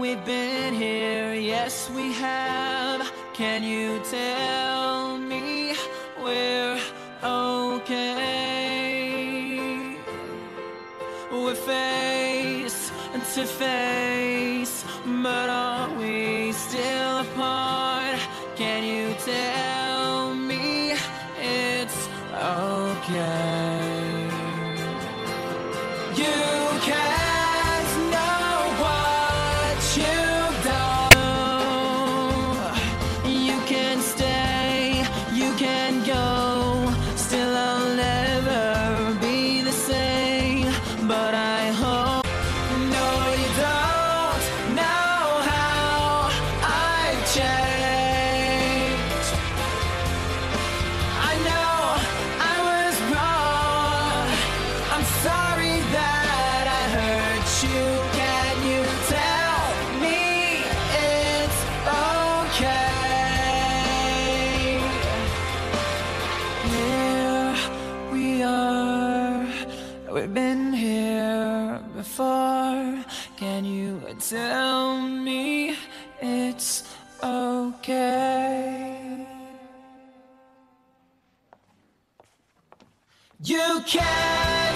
we've been here, yes we have. Can you tell me we're okay? We're face to face, but are we still apart? Can you tell me it's okay? You can't know what you've done. You can stay, you can go, still I'll never be the same. But I hope, no you don't know how I've changed. I know I was wrong, I'm sorry that I hurt you. Can you tell me it's okay? Here we are, we've been here before. Can you tell me it's okay? You can